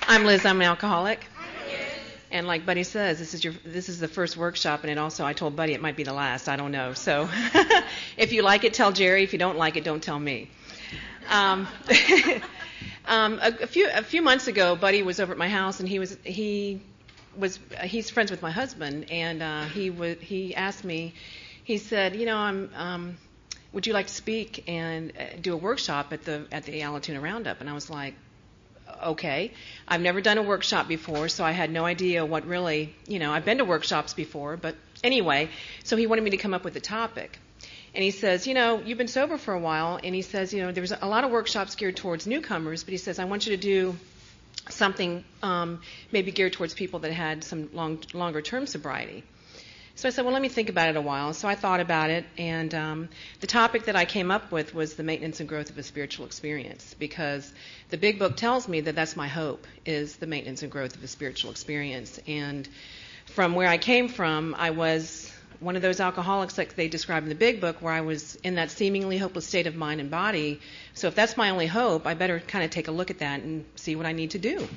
I'm Liz. I'm an alcoholic. And like Buddy says, this is the first workshop, and I told Buddy it might be the last. I don't know. So if you like it, tell Jerry. If you don't like it, don't tell me. A few months ago, Buddy was over at my house, and he's friends with my husband, and he asked me. He said, would you like to speak and do a workshop at the Allatoona Roundup? And I was like, okay. I've never done a workshop before, so I had no idea what really, I've been to workshops before, but anyway, so he wanted me to come up with a topic. And he says, you've been sober for a while, and he says, there's a lot of workshops geared towards newcomers, but he says, I want you to do something maybe geared towards people that had some longer-term sobriety. So I said, well, let me think about it a while. So I thought about it, and the topic that I came up with was the maintenance and growth of a spiritual experience, because the Big Book tells me that that's my hope, is the maintenance and growth of a spiritual experience. And from where I came from, I was one of those alcoholics like they describe in the Big Book, where I was in that seemingly hopeless state of mind and body. So if that's my only hope, I better kind of take a look at that and see what I need to do.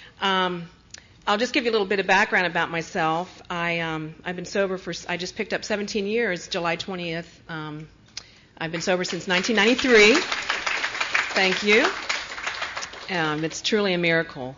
I'll just give you a little bit of background about myself. I've been sober I just picked up 17 years, July 20th. I've been sober since 1993. Thank you. It's truly a miracle.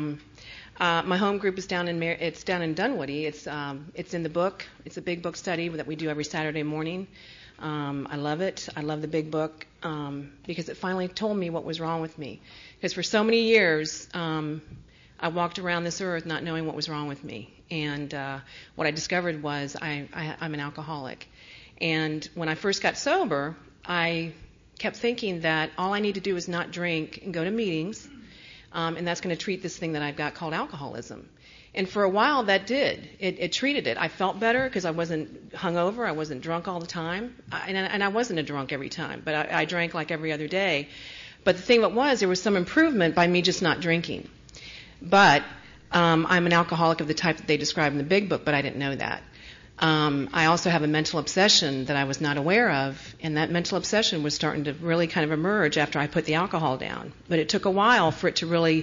My home group is down in Dunwoody. It's in the book. It's a Big Book study that we do every Saturday morning. I love it. I love the Big Book because it finally told me what was wrong with me. Because for so many years, I walked around this earth not knowing what was wrong with me. And what I discovered was I'm an alcoholic. And when I first got sober, I kept thinking that all I need to do is not drink and go to meetings, and that's going to treat this thing that I've got called alcoholism. And for a while, that did. It treated it. I felt better because I wasn't hungover. I wasn't drunk all the time. And I wasn't a drunk every time, but I drank like every other day. But the thing there was some improvement by me just not drinking. But I'm an alcoholic of the type that they describe in the Big Book, but I didn't know that. I also have a mental obsession that I was not aware of, and that mental obsession was starting to really kind of emerge after I put the alcohol down. But it took a while for it to really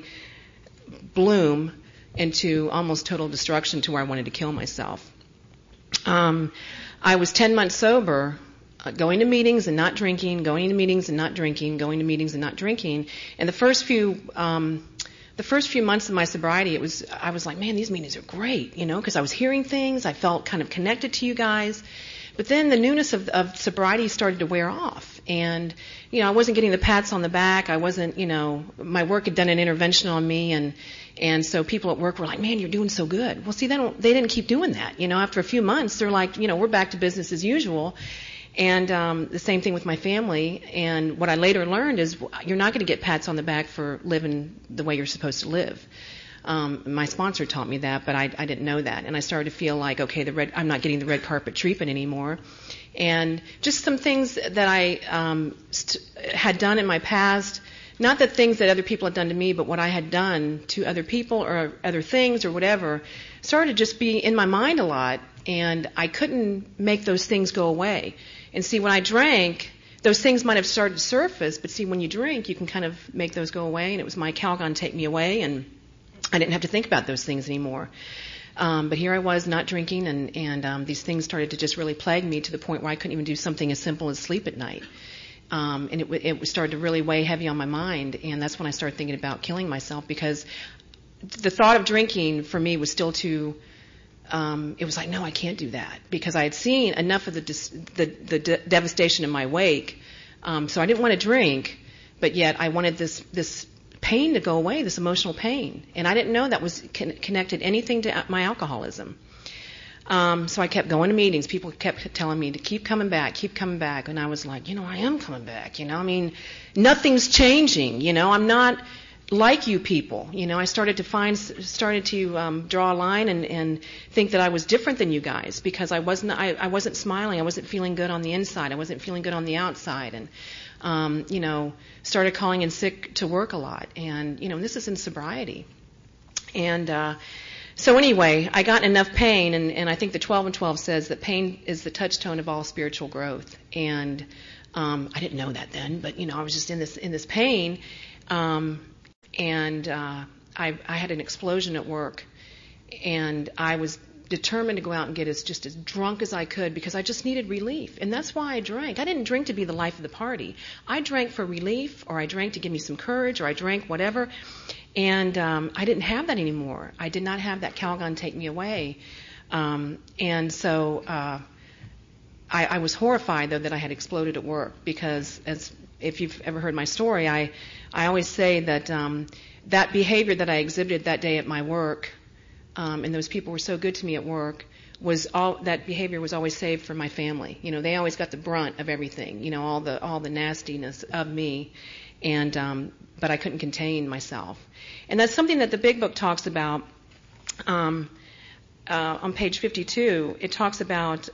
bloom into almost total destruction to where I wanted to kill myself. I was 10 months sober, going to meetings and not drinking, going to meetings and not drinking, going to meetings and not drinking. And the first few months of my sobriety, I was like, man, these meetings are great, because I was hearing things. I felt kind of connected to you guys. But then the newness of sobriety started to wear off. And, I wasn't getting the pats on the back. I wasn't, my work had done an intervention on me. And so people at work were like, man, you're doing so good. Well, see, they didn't keep doing that. After a few months, they're like, we're back to business as usual. And the same thing with my family. And what I later learned is you're not going to get pats on the back for living the way you're supposed to live. My sponsor taught me that, but I didn't know that. And I started to feel like, okay, I'm not getting the red carpet treatment anymore. And just some things that I had done in my past, not the things that other people had done to me, but what I had done to other people or other things or whatever, started to just be in my mind a lot. And I couldn't make those things go away. And see, when I drank, those things might have started to surface, but see, when you drink, you can kind of make those go away. And it was my Calgon take me away, and I didn't have to think about those things anymore. But here I was not drinking, and these things started to just really plague me to the point where I couldn't even do something as simple as sleep at night. And it started to really weigh heavy on my mind, and that's when I started thinking about killing myself, because the thought of drinking for me was still too... it was like, no, I can't do that, because I had seen enough of the devastation in my wake. So I didn't want to drink, but yet I wanted this pain to go away, this emotional pain. And I didn't know that was connected anything to my alcoholism. So I kept going to meetings. People kept telling me to keep coming back. And I was like, I am coming back. Nothing's changing. I'm not like you people. I started to draw a line and think that I was different than you guys, because I wasn't smiling. I wasn't feeling good on the inside. I wasn't feeling good on the outside. And, started calling in sick to work a lot. And, this is in sobriety. And, so anyway, I got enough pain, and I think the 12 and 12 says that pain is the touchstone of all spiritual growth. And I didn't know that then, but I was just in this pain, and I had an explosion at work, and I was determined to go out and get as drunk as I could because I just needed relief. And that's why I drank. I didn't drink to be the life of the party. I drank for relief, or I drank to give me some courage, or I drank whatever. And I didn't have that anymore. I did not have that Calgon take me away. And so I was horrified, though, that I had exploded at work because, if you've ever heard my story, I always say that that behavior that I exhibited that day at my work, and those people were so good to me at work, that behavior was always saved for my family. They always got the brunt of everything, all the nastiness of me, and but I couldn't contain myself. And that's something that the Big Book talks about. On page 52, it talks about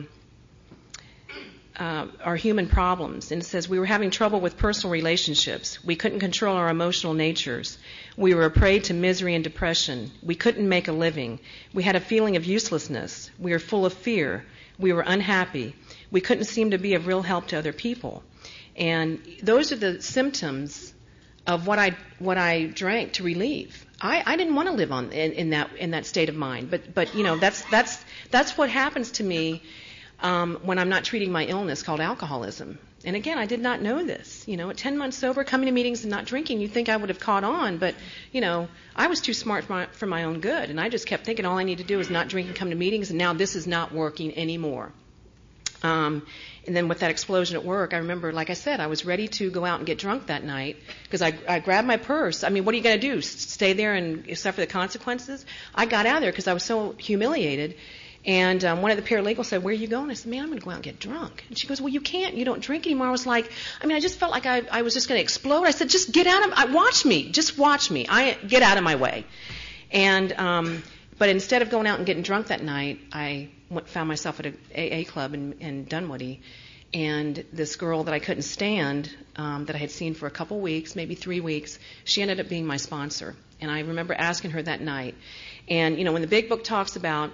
our human problems. And it says, we were having trouble with personal relationships. We couldn't control our emotional natures. We were a prey to misery and depression. We couldn't make a living. We had a feeling of uselessness. We were full of fear. We were unhappy. We couldn't seem to be of real help to other people. And those are the symptoms of what I drank to relieve. I didn't want to live in that state of mind. But that's what happens to me when I'm not treating my illness called alcoholism. And again, I did not know this. At 10 months sober, coming to meetings and not drinking, you'd think I would have caught on, but, I was too smart for my own good, and I just kept thinking all I need to do is not drink and come to meetings, and now this is not working anymore. And then with that explosion at work, I remember, like I said, I was ready to go out and get drunk that night because I grabbed my purse. I mean, what are you going to do, stay there and suffer the consequences? I got out of there because I was so humiliated. And one of the paralegals said, where are you going? I said, man, I'm going to go out and get drunk. And she goes, well, you can't. You don't drink anymore. I was like, I just felt like I was just going to explode. I said, just get out of watch me. Just watch me. Get out of my way. And but instead of going out and getting drunk that night, I found myself at an AA club in Dunwoody. And this girl that I couldn't stand, that I had seen for a couple weeks, maybe 3 weeks, she ended up being my sponsor. And I remember asking her that night. And, when the Big Book talks about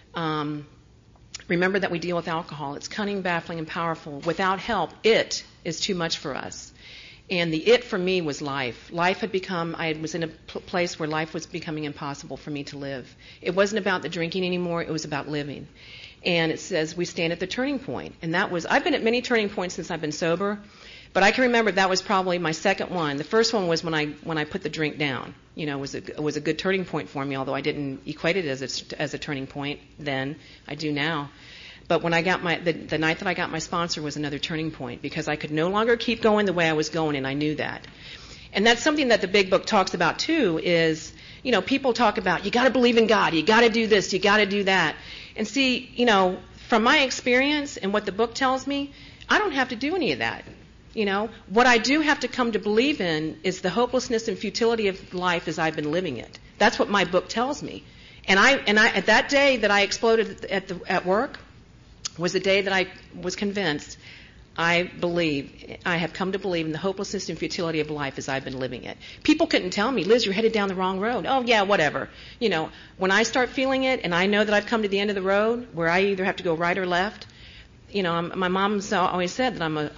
remember that we deal with alcohol. It's cunning, baffling, and powerful. Without help, it is too much for us. And the it for me was life. Life had become, I was in a place where life was becoming impossible for me to live. It wasn't about the drinking anymore. It was about living. And it says we stand at the turning point. And I've been at many turning points since I've been sober. But I can remember that was probably my second one. The first one was when I put the drink down. It was a good turning point for me, although I didn't equate it as a turning point then. I do now. But when I got the night that I got my sponsor was another turning point because I could no longer keep going the way I was going, and I knew that. And that's something that the Big Book talks about too. Is people talk about you got to believe in God, you got to do this, you got to do that, and see, from my experience and what the book tells me, I don't have to do any of that. What I do have to come to believe in is the hopelessness and futility of life as I've been living it. That's what my book tells me. And I at that day that I exploded at work was the day that I was convinced I have come to believe in the hopelessness and futility of life as I've been living it. People couldn't tell me, Liz, you're headed down the wrong road. Oh yeah, whatever. When I start feeling it and I know that I've come to the end of the road where I either have to go right or left, my mom's always said that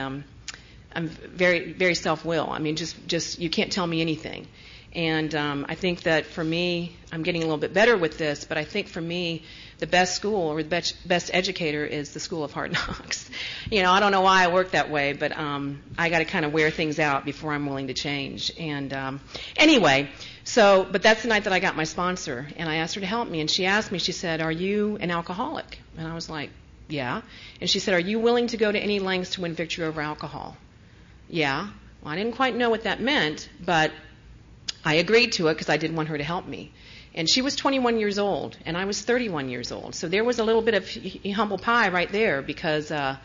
I'm very, very self-will. Just you can't tell me anything. And I think that for me, I'm getting a little bit better with this, but I think for me, the best school or the best educator is the school of hard knocks. I don't know why I work that way, but I got to kind of wear things out before I'm willing to change. And anyway, but that's the night that I got my sponsor, and I asked her to help me. And she asked me, she said, are you an alcoholic? And I was like, yeah. And she said, are you willing to go to any lengths to win victory over alcohol? Yeah. Well, I didn't quite know what that meant, but I agreed to it because I did want her to help me. And she was 21 years old, and I was 31 years old. So there was a little bit of humble pie right there because first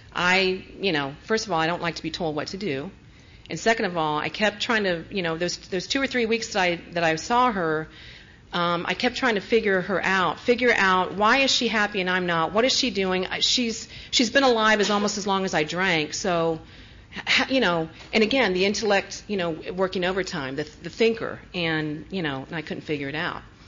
of all, I don't like to be told what to do. And second of all, I kept trying to, those 2 or 3 weeks that I saw her, I kept trying to figure out why is she happy and I'm not? What is she doing? She's been alive almost as long as I drank, so... and again, the intellect, working overtime, the thinker, and I couldn't figure it out.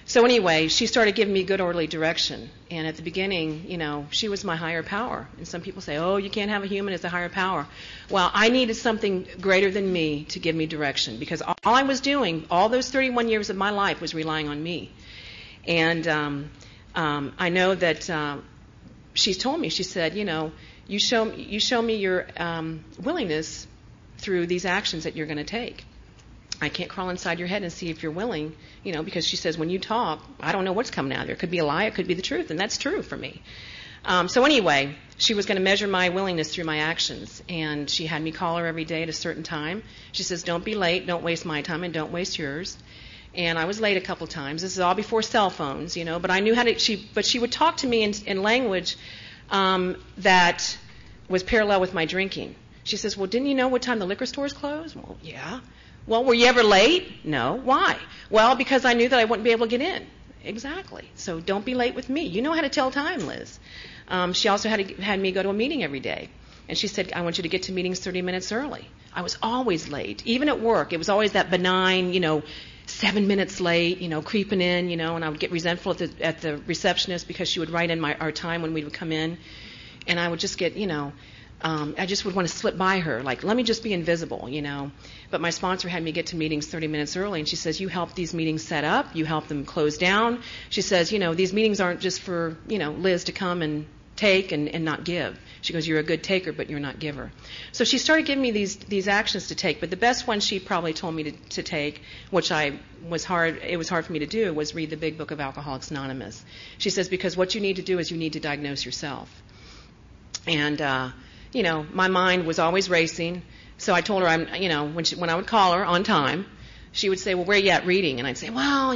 So anyway, she started giving me good orderly direction. And at the beginning, she was my higher power. And some people say, oh, you can't have a human as a higher power. Well, I needed something greater than me to give me direction, because all I was doing, all those 31 years of my life, was relying on me. And I know that she's told me, she said, you show me your willingness through these actions that you're going to take. I can't crawl inside your head and see if you're willing, because she says when you talk, I don't know what's coming out of there. It could be a lie, it could be the truth, and that's true for me. So anyway, she was going to measure my willingness through my actions, and she had me call her every day at a certain time. She says, don't be late, don't waste my time, and don't waste yours. And I was late a couple times. This is all before cell phones, but I knew how to, but she would talk to me in language that was parallel with my drinking. She says, well, didn't you know what time the liquor stores close? Well, yeah. Well, were you ever late? No. Why? Well, because I knew that I wouldn't be able to get in. Exactly. So don't be late with me. You know how to tell time, Liz. She also had me go to a meeting every day. And she said, I want you to get to meetings 30 minutes early. I was always late. Even at work, it was always that benign, 7 minutes late, creeping in, and I would get resentful at the receptionist because she would write in our time when we would come in. And I would just get, I just would want to slip by her, like, let me just be invisible, But my sponsor had me get to meetings 30 minutes early, and she says, you help these meetings set up, you help them close down. She says, these meetings aren't just for, Liz to come and take and not give. She goes, you're a good taker, but you're not giver. So she started giving me these actions to take, but the best one she probably told me to take, which it was hard for me to do, was read the big book of Alcoholics Anonymous. She says, because what you need to do is you need to diagnose yourself. And, my mind was always racing. So I told her, when I would call her on time, she would say, well, where are you at reading? And I'd say, well,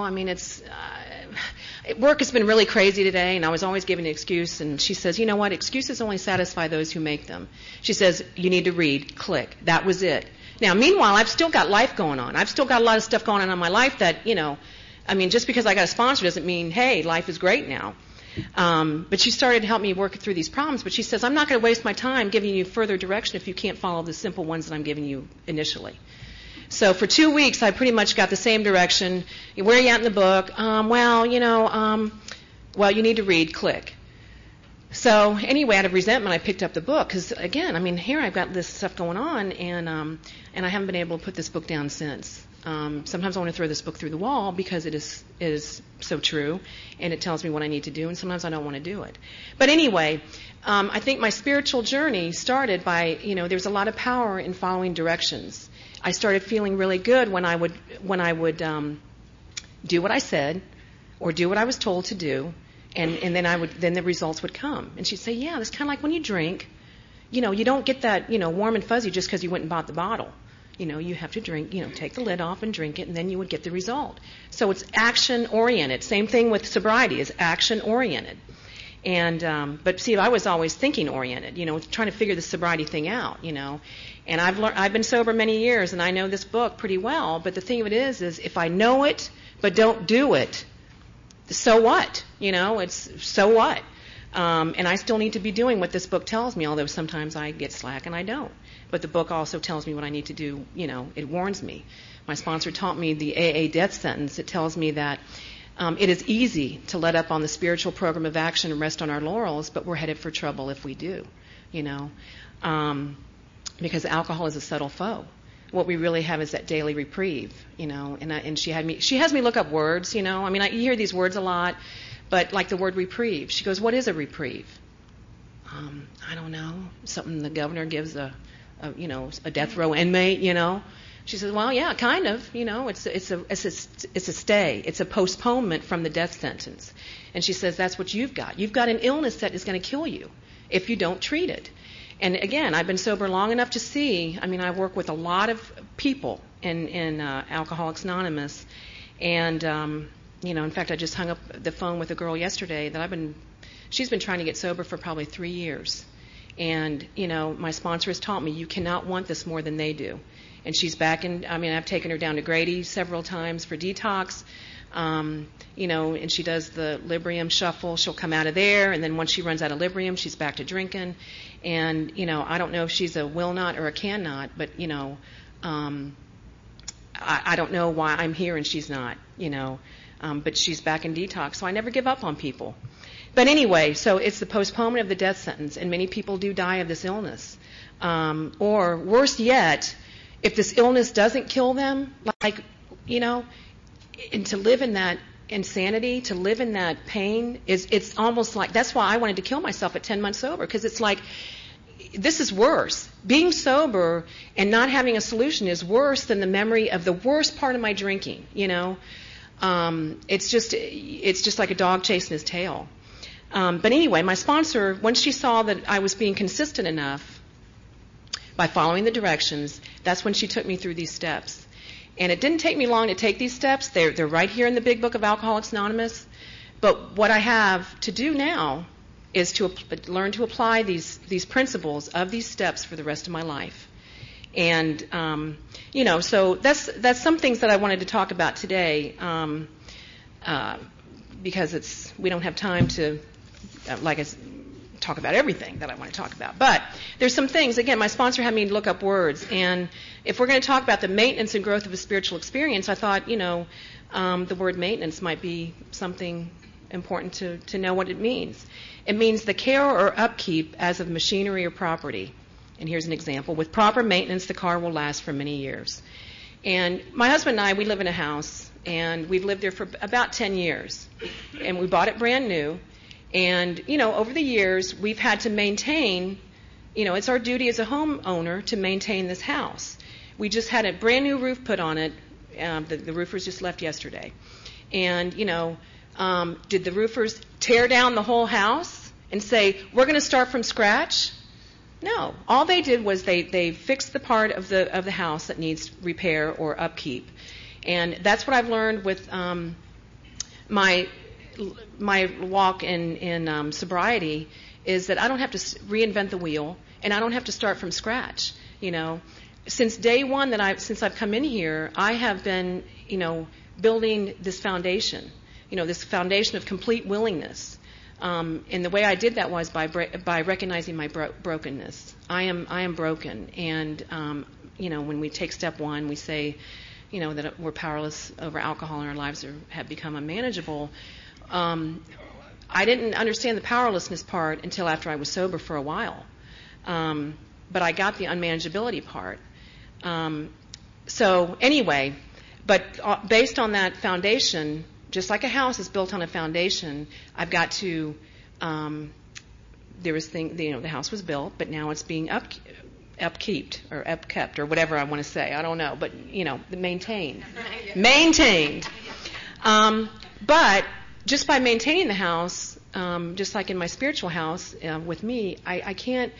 work has been really crazy today, and I was always giving an excuse. And she says, you know what? Excuses only satisfy those who make them. She says, you need to read. Click. That was it. Now, meanwhile, I've still got life going on. I've still got a lot of stuff going on in my life that, just because I got a sponsor doesn't mean, hey, life is great now. But she started to help me work through these problems. But she says, I'm not going to waste my time giving you further direction if you can't follow the simple ones that I'm giving you initially. So for 2 weeks, I pretty much got the same direction. Where are you at in the book? You need to read. Click. So anyway, out of resentment, I picked up the book because, again, here I've got this stuff going on, and I haven't been able to put this book down since. Sometimes I want to throw this book through the wall because it is so true, and it tells me what I need to do, and sometimes I don't want to do it. But anyway, I think my spiritual journey started by, there's a lot of power in following directions. I started feeling really good when I would do what I said or do what I was told to do, and then the results would come. And she'd say, yeah, it's kind of like when you drink. You don't get that, warm and fuzzy just because you went and bought the bottle. You have to drink, take the lid off and drink it, and then you would get the result. So it's action-oriented. Same thing with sobriety, is action-oriented. And but see, I was always thinking-oriented, trying to figure the sobriety thing out, And I've been sober many years, and I know this book pretty well. But the thing of it is if I know it but don't do it, so what? It's so what? And I still need to be doing what this book tells me, although sometimes I get slack and I don't. But the book also tells me what I need to do. It warns me. My sponsor taught me the AA death sentence. It tells me that it is easy to let up on the spiritual program of action and rest on our laurels, but we're headed for trouble if we do, because alcohol is a subtle foe. What we really have is that daily reprieve, and she has me look up words, you hear these words a lot, but like the word reprieve. She goes, what is a reprieve? I don't know, something the governor gives a death row inmate, She says, well, yeah, kind of, it's a stay. It's a postponement from the death sentence. And she says, that's what you've got. You've got an illness that is going to kill you if you don't treat it. And again, I've been sober long enough to see, I work with a lot of people in Alcoholics Anonymous. And, in fact, I just hung up the phone with a girl yesterday that she's been trying to get sober for probably 3 years. And, my sponsor has taught me you cannot want this more than they do. And she's back in, I've taken her down to Grady several times for detox, and she does the Librium shuffle. She'll come out of there, and then once she runs out of Librium, she's back to drinking. And, I don't know if she's a will not or a cannot, but, I don't know why I'm here and she's not, But she's back in detox, so I never give up on people. But anyway, so it's the postponement of the death sentence, and many people do die of this illness. Or worse yet, if this illness doesn't kill them, and to live in that insanity, to live in that pain, it's almost like, that's why I wanted to kill myself at 10 months sober, because it's like, this is worse. Being sober and not having a solution is worse than the memory of the worst part of my drinking, It's just like a dog chasing his tail. But anyway, my sponsor, once she saw that I was being consistent enough by following the directions, that's when she took me through these steps. And it didn't take me long to take these steps. They're right here in the big book of Alcoholics Anonymous. But what I have to do now is to learn to apply these principles of these steps for the rest of my life. And, so that's some things that I wanted to talk about today, because we don't have time to, talk about everything that I want to talk about. But there's some things, again, my sponsor had me look up words, and if we're going to talk about the maintenance and growth of a spiritual experience, I thought, the word maintenance might be something important to know what it means. It means the care or upkeep as of machinery or property. And here's an example. With proper maintenance, the car will last for many years. And my husband and I, we live in a house, and we've lived there for about 10 years. And we bought it brand new. And, over the years, we've had to maintain, it's our duty as a homeowner to maintain this house. We just had a brand new roof put on it. The roofers just left yesterday. And, did the roofers tear down the whole house and say, we're going to start from scratch? No. All they did was they fixed the part of the house that needs repair or upkeep. And that's what I've learned with my walk in sobriety, is that I don't have to reinvent the wheel, and I don't have to start from scratch. Since day one since I've come in here, I have been, building this foundation, this foundation of complete willingness. And the way I did that was by recognizing my brokenness. I am broken, and when we take step one, we say, that we're powerless over alcohol and our lives have become unmanageable. I didn't understand the powerlessness part until after I was sober for a while, but I got the unmanageability part. So anyway, but based on that foundation, just like a house is built on a foundation, I've got to. The house was built, but now it's being upkept or whatever I want to say. I don't know, but maintained. But just by maintaining the house, just like in my spiritual house with me, I can't.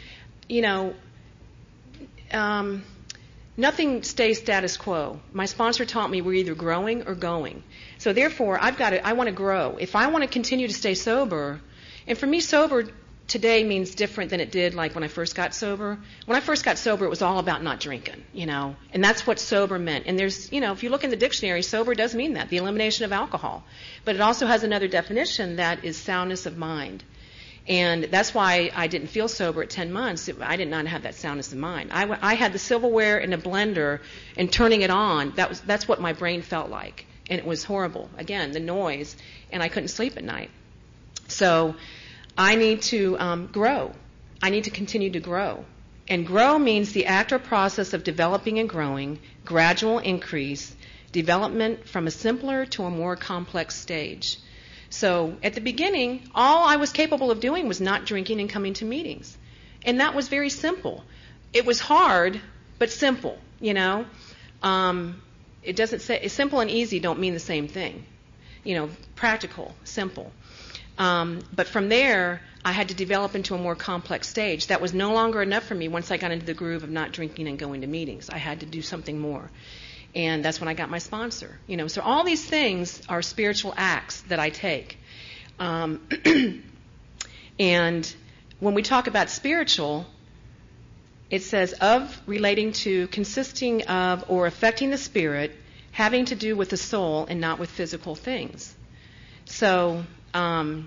Nothing stays status quo. My sponsor taught me we're either growing or going. So therefore, I want to grow. If I want to continue to stay sober, and for me, sober today means different than it did like when I first got sober. When I first got sober, it was all about not drinking, and that's what sober meant. And there's, if you look in the dictionary, sober does mean that, the elimination of alcohol. But it also has another definition that is soundness of mind. And that's why I didn't feel sober at 10 months. I did not have that soundness of mind. I had the silverware in a blender and turning it on. That's what my brain felt like. And it was horrible. Again, the noise. And I couldn't sleep at night. So I need to grow. I need to continue to grow. And grow means the act or process of developing and growing, gradual increase, development from a simpler to a more complex stage. So at the beginning, all I was capable of doing was not drinking and coming to meetings. And that was very simple. It was hard, but simple, It doesn't say, simple and easy don't mean the same thing. Practical, simple. But from there, I had to develop into a more complex stage. That was no longer enough for me once I got into the groove of not drinking and going to meetings. I had to do something more. And that's when I got my sponsor. So all these things are spiritual acts that I take. And when we talk about spiritual, it says of relating to, consisting of, or affecting the spirit, having to do with the soul and not with physical things. So, I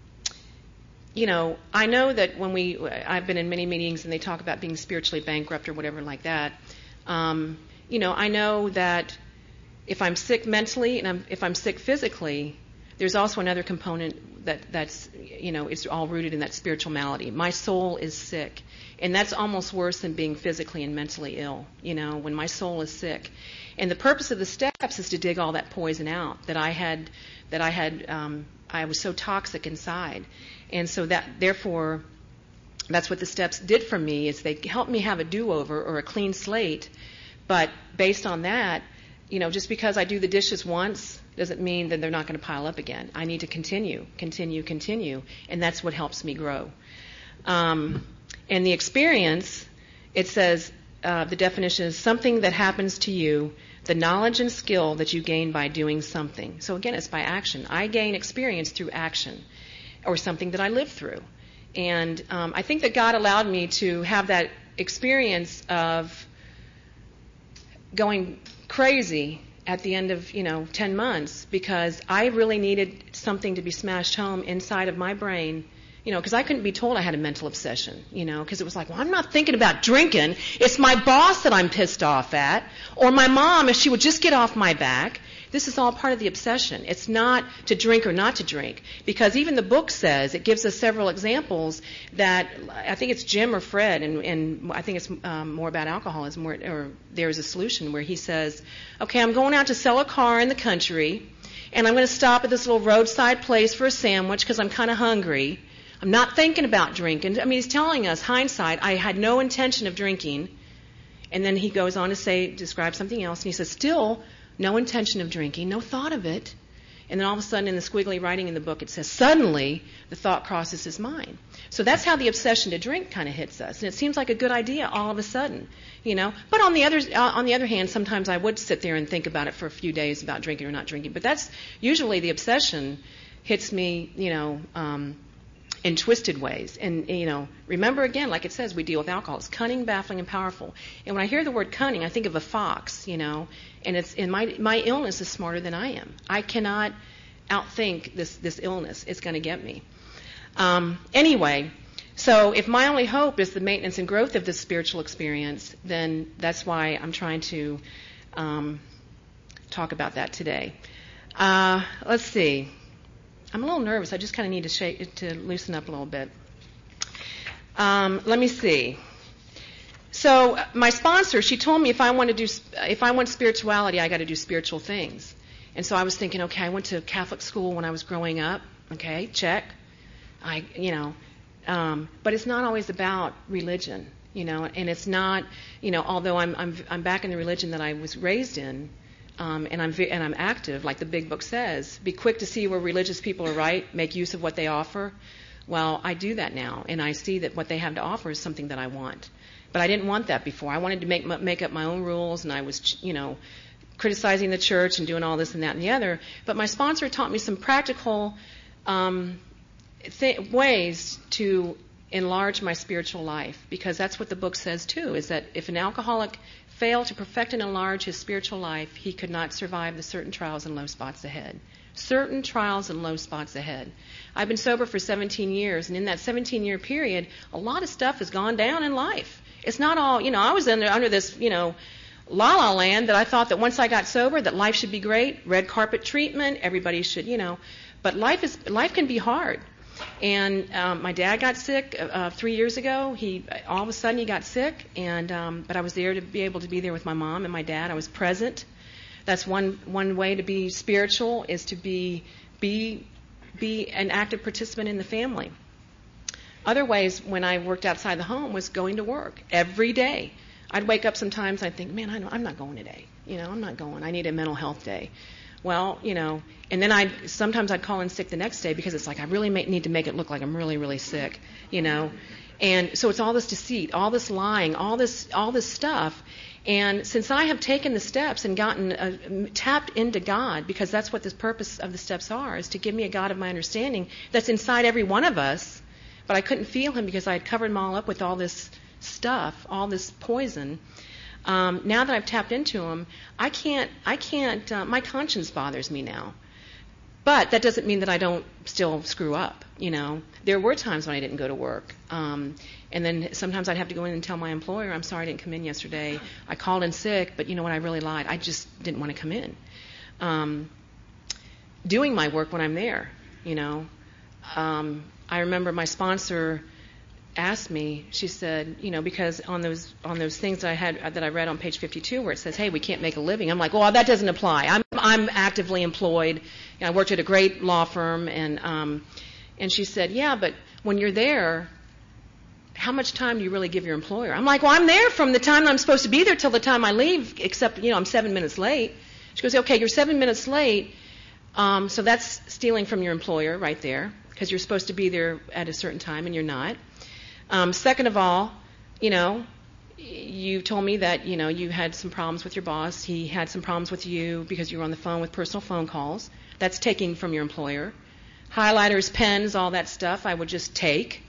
know that I've been in many meetings and they talk about being spiritually bankrupt or whatever like that. I know that if I'm sick mentally and if I'm sick physically, there's also another component that's it's all rooted in that spiritual malady. My soul is sick, and that's almost worse than being physically and mentally ill. When my soul is sick, and the purpose of the steps is to dig all that poison out that I had. I was so toxic inside, and so therefore, that's what the steps did for me. Is they helped me have a do-over or a clean slate, but based on that, just because I do the dishes once doesn't mean that they're not going to pile up again. I need to continue, and that's what helps me grow. And the experience, it says, the definition is something that happens to you, the knowledge and skill that you gain by doing something. So again, it's by action. I gain experience through action, or something that I live through. And I think that God allowed me to have that experience of going crazy at the end of 10 months, because I really needed something to be smashed home inside of my brain, because I couldn't be told I had a mental obsession, because it was like, well, I'm not thinking about drinking. It's my boss that I'm pissed off at, or my mom, if she would just get off my back. This is all part of the obsession. It's not to drink or not to drink, because even the book says, it gives us several examples that, I think it's Jim or Fred, and I think it's more about alcoholism, or there's a solution where he says, okay, I'm going out to sell a car in the country, and I'm going to stop at this little roadside place for a sandwich because I'm kind of hungry. I'm not thinking about drinking. I mean, he's telling us, hindsight, I had no intention of drinking. And then he goes on to describe something else, and he says, still, no intention of drinking, no thought of it. And then all of a sudden, in the squiggly writing in the book, it says, suddenly, the thought crosses his mind. So that's how the obsession to drink kind of hits us. And it seems like a good idea all of a sudden, But on the other hand, sometimes I would sit there and think about it for a few days about drinking or not drinking. But that's usually the obsession hits me, in twisted ways. And, remember again, like it says, we deal with alcohol. It's cunning, baffling, and powerful. And when I hear the word cunning, I think of a fox, and it's in my illness is smarter than I am. I cannot outthink this illness. It's going to get me. Anyway, so if my only hope is the maintenance and growth of this spiritual experience, then that's why I'm trying to talk about that today. Let's see. I'm a little nervous. I just kind of need to loosen up a little bit. Let me see. So my sponsor, she told me if I want spirituality, I got to do spiritual things. And so I was thinking, okay, I went to Catholic school when I was growing up. Okay, check. But it's not always about religion, and it's not, although I'm back in the religion that I was raised in. And I'm active, like the big book says. Be quick to see where religious people are right. Make use of what they offer. Well, I do that now, and I see that what they have to offer is something that I want. But I didn't want that before. I wanted to make up my own rules, and I was, criticizing the church and doing all this and that and the other. But my sponsor taught me some practical ways to enlarge my spiritual life, because that's what the book says too. Is that if an alcoholic failed to perfect and enlarge his spiritual life, he could not survive the certain trials and low spots ahead. Certain trials and low spots ahead. I've been sober for 17 years, and in that 17-year period, a lot of stuff has gone down in life. It's not all, I was under this, la-la land that I thought that once I got sober that life should be great, red carpet treatment, everybody should, but life can be hard. And my dad got sick 3 years ago. All of a sudden he got sick, and but I was there to be able to be there with my mom and my dad. I was present. That's one way to be spiritual, is to be an active participant in the family. Other ways, when I worked outside the home, was going to work every day. I'd wake up sometimes, I'd think, man, I'm not going today. I'm not going. I need a mental health day. Well, and then sometimes I'd call in sick the next day because it's like I really need to make it look like I'm really, really sick, And so it's all this deceit, all this lying, all this stuff. And since I have taken the steps and gotten tapped into God, because that's what the purpose of the steps are, is to give me a God of my understanding that's inside every one of us, but I couldn't feel him because I had covered them all up with all this stuff, all this poison. Now that I've tapped into him, I can't. My conscience bothers me now. But that doesn't mean that I don't still screw up, There were times when I didn't go to work. And then sometimes I'd have to go in and tell my employer, I'm sorry I didn't come in yesterday. I called in sick, but you know what, I really lied. I just didn't want to come in. Doing my work when I'm there, I remember my sponsor asked me, she said, because on those things that I read on page 52 where it says, hey, we can't make a living, I'm like, well, that doesn't apply. I'm actively employed. I worked at a great law firm, and she said, yeah, but when you're there, how much time do you really give your employer? I'm like, well, I'm there from the time I'm supposed to be there till the time I leave, except, I'm 7 minutes late. She goes, okay, you're 7 minutes late, so that's stealing from your employer right there, because you're supposed to be there at a certain time and you're not. Second of all, you told me that, you had some problems with your boss. He had some problems with you because you were on the phone with personal phone calls. That's taking from your employer. Highlighters, pens, all that stuff I would just take,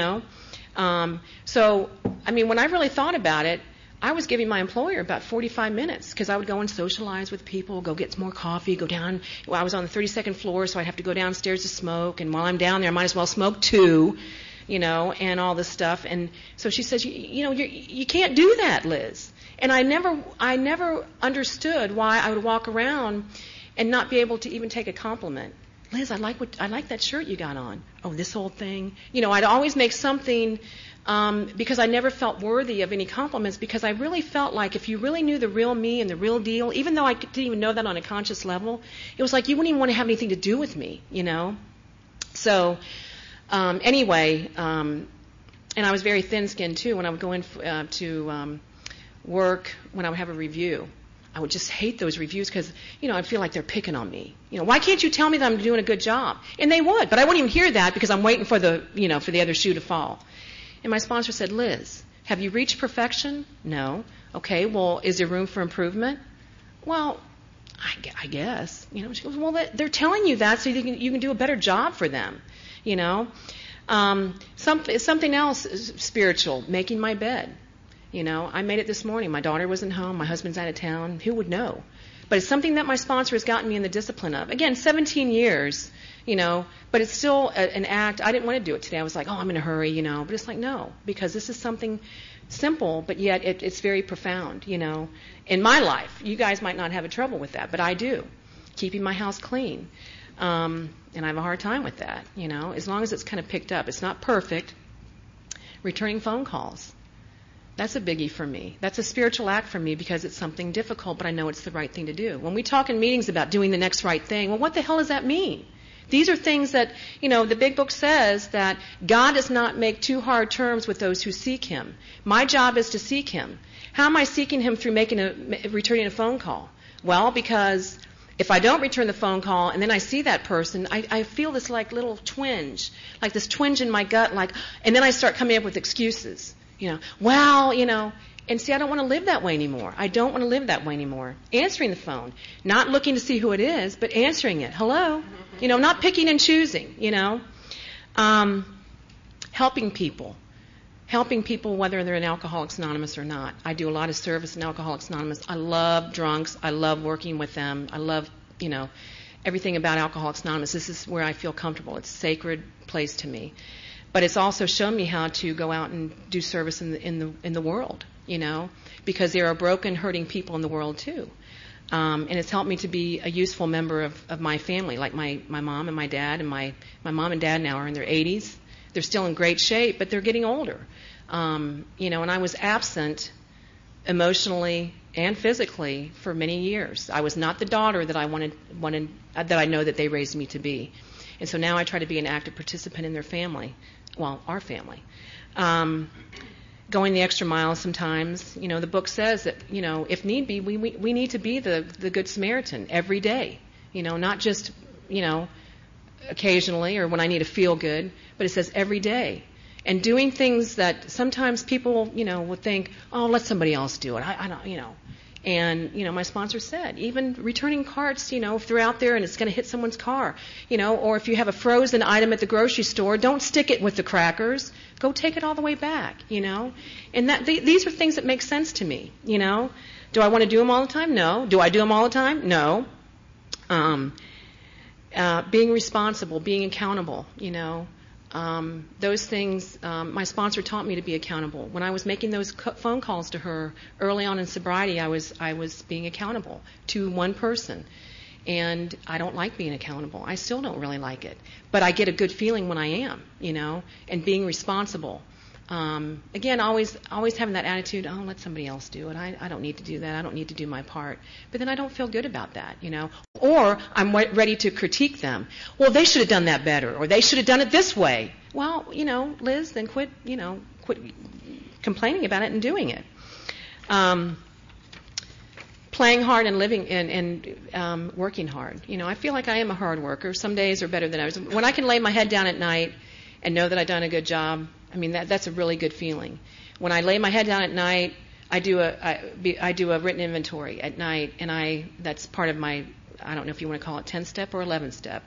So, when I really thought about it, I was giving my employer about 45 minutes because I would go and socialize with people, go get some more coffee, go down. Well, I was on the 32nd floor, so I'd have to go downstairs to smoke. And while I'm down there, I might as well smoke too, and all this stuff. And so she says, you can't do that, Liz. And I never understood why I would walk around and not be able to even take a compliment. Liz, I like that shirt you got on. Oh, this old thing. I'd always make something because I never felt worthy of any compliments, because I really felt like if you really knew the real me and the real deal, even though I didn't even know that on a conscious level, it was like you wouldn't even want to have anything to do with me, So anyway, and I was very thin-skinned too when I would go in to work, when I would have a review. I would just hate those reviews because, I'd feel like they're picking on me. Why can't you tell me that I'm doing a good job? And they would, but I wouldn't even hear that because I'm waiting for the other shoe to fall. And my sponsor said, Liz, have you reached perfection? No. Okay, well, is there room for improvement? Well, I guess. She goes, well, they're telling you that so you can do a better job for them. Something else spiritual, making my bed. I made it this morning. My daughter wasn't home. My husband's out of town. Who would know? But it's something that my sponsor has gotten me in the discipline of. Again, 17 years, but it's still an act. I didn't want to do it today. I was like, oh, I'm in a hurry, But it's like, no, because this is something simple, but yet it's very profound, In my life, you guys might not have a trouble with that, but I do. Keeping my house clean. And I have a hard time with that, as long as it's kind of picked up. It's not perfect. Returning phone calls. That's a biggie for me. That's a spiritual act for me because it's something difficult, but I know it's the right thing to do. When we talk in meetings about doing the next right thing, well, what the hell does that mean? These are things that, the big book says that God does not make too hard terms with those who seek Him. My job is to seek Him. How am I seeking Him through returning a phone call? Well, because if I don't return the phone call and then I see that person, I feel this like little twinge, like this twinge in my gut, and then I start coming up with excuses. And see, I don't want to live that way anymore. I don't want to live that way anymore. Answering the phone, not looking to see who it is, but answering it. Hello? Not picking and choosing, helping people whether they're in Alcoholics Anonymous or not. I do a lot of service in Alcoholics Anonymous. I love drunks. I love working with them. I love, everything about Alcoholics Anonymous. This is where I feel comfortable. It's a sacred place to me. But it's also shown me how to go out and do service in the world, because there are broken, hurting people in the world too. And it's helped me to be a useful member of my family, like my mom and my dad. And my mom and dad now are in their 80s. They're still in great shape, but they're getting older. And I was absent emotionally and physically for many years. I was not the daughter that I wanted that I know that they raised me to be. And so now I try to be an active participant in their family. Well, our family. Going the extra mile sometimes. The book says that, if need be, we need to be the Good Samaritan every day. Not just, occasionally or when I need to feel good, but it says every day. And doing things that sometimes people, would think, oh, let somebody else do it. I don't, And, my sponsor said, even returning carts, if they're out there and it's going to hit someone's car, or if you have a frozen item at the grocery store, don't stick it with the crackers. Go take it all the way back, And these are things that make sense to me, Do I want to do them all the time? No. Do I do them all the time? No. being responsible, being accountable, those things, my sponsor taught me to be accountable. When I was making those phone calls to her early on in sobriety, I was being accountable to one person. And I don't like being accountable. I still don't really like it. But I get a good feeling when I am, and being responsible. Again, always having that attitude, oh, let somebody else do it. I don't need to do that. I don't need to do my part. But then I don't feel good about that, Or I'm ready to critique them. Well, they should have done that better, or they should have done it this way. Well, Liz, then quit complaining about it and doing it. Playing hard and living and working hard. I feel like I am a hard worker. Some days are better than others. When I can lay my head down at night and know that I've done a good job, that's a really good feeling. When I lay my head down at night, I do a written inventory at night, and that's part of my, I don't know if you want to call it 10-step or 11-step.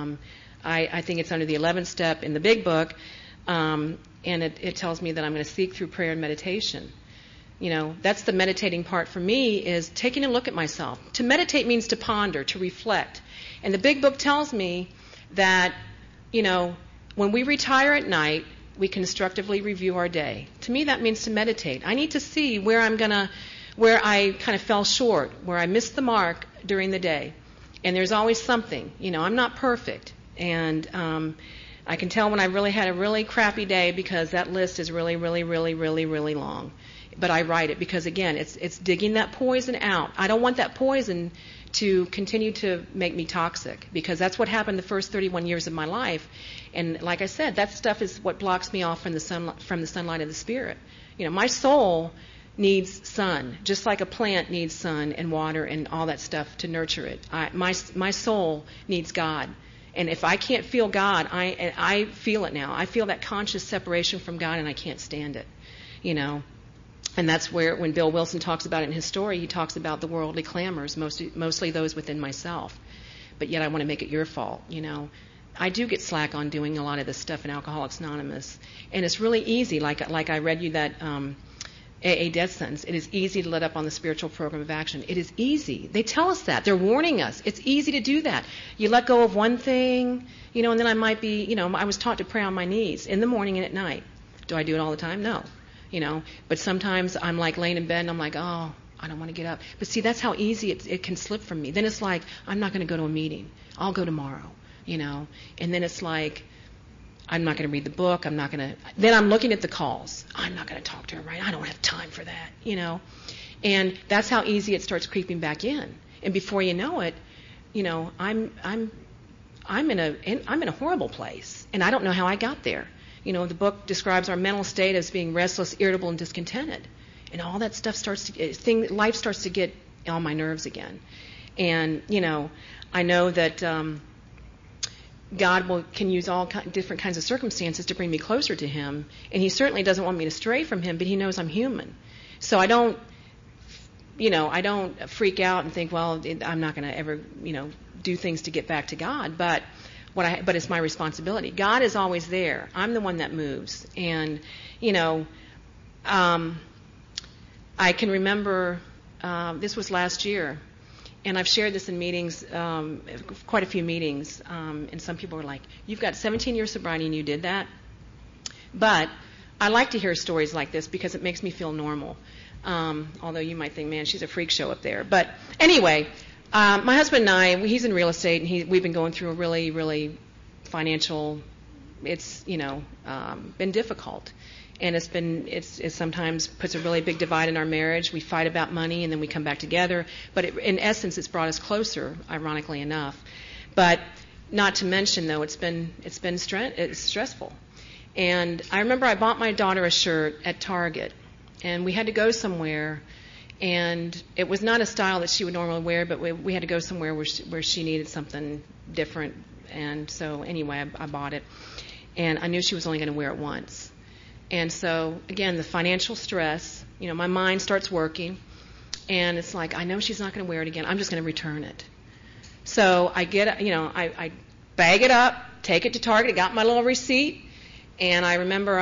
I think it's under the 11th step in the big book, and it tells me that I'm going to seek through prayer and meditation. That's the meditating part for me, is taking a look at myself. To meditate means to ponder, to reflect. And the big book tells me that, when we retire at night, we constructively review our day. To me, that means to meditate. I need to see where I kind of fell short, where I missed the mark during the day. And there's always something. I'm not perfect. And I can tell when I really had a really crappy day, because that list is really, really, really, really, really long. But I write it because, again, it's digging that poison out. I don't want that poison to continue to make me toxic, because that's what happened the first 31 years of my life. And like I said, that stuff is what blocks me off from the sunlight of the Spirit. My soul needs sun, just like a plant needs sun and water and all that stuff to nurture it. My soul needs God. And if I can't feel God, I feel it now. I feel that conscious separation from God, and I can't stand it, And that's where, when Bill Wilson talks about it in his story, he talks about the worldly clamors, mostly those within myself. But yet I want to make it your fault, I do get slack on doing a lot of this stuff in Alcoholics Anonymous. And it's really easy, like I read you that AA death sentence. It is easy to let up on the spiritual program of action. It is easy. They tell us that. They're warning us. It's easy to do that. You let go of one thing, and then I might be, I was taught to pray on my knees in the morning and at night. Do I do it all the time? No. But sometimes I'm like laying in bed and I'm like, oh, I don't want to get up. But see, that's how easy it can slip from me. Then it's like, I'm not going to go to a meeting. I'll go tomorrow, And then it's like, I'm not going to read the book. Then I'm looking at the calls. I'm not going to talk to her, right? I don't have time for that, And that's how easy it starts creeping back in. And before you know it, I'm in a horrible place, and I don't know how I got there. The book describes our mental state as being restless, irritable, and discontented. And all that stuff life starts to get on my nerves again. And, I know that God can use all different kinds of circumstances to bring me closer to Him. And He certainly doesn't want me to stray from Him, but He knows I'm human. So I don't freak out and think, well, I'm not going to ever, do things to get back to God. But it's my responsibility. God is always there. I'm the one that moves. And, I can remember, this was last year, and I've shared this in meetings, quite a few meetings, and some people were like, you've got 17 years sobriety and you did that? But I like to hear stories like this because it makes me feel normal. Although you might think, man, she's a freak show up there. But anyway, my husband and I, he's in real estate, and we've been going through a really, really financial, it's, been difficult. And it sometimes puts a really big divide in our marriage. We fight about money, and then we come back together. But in essence, it's brought us closer, ironically enough. But not to mention, though, it's stressful. And I remember I bought my daughter a shirt at Target, and we had to go somewhere. And it was not a style that she would normally wear, but we had to go somewhere where she needed something different. And so anyway, I bought it. And I knew she was only going to wear it once. And so, again, the financial stress, my mind starts working. And it's like, I know she's not going to wear it again. I'm just going to return it. So I I bag it up, take it to Target. I got my little receipt. And I remember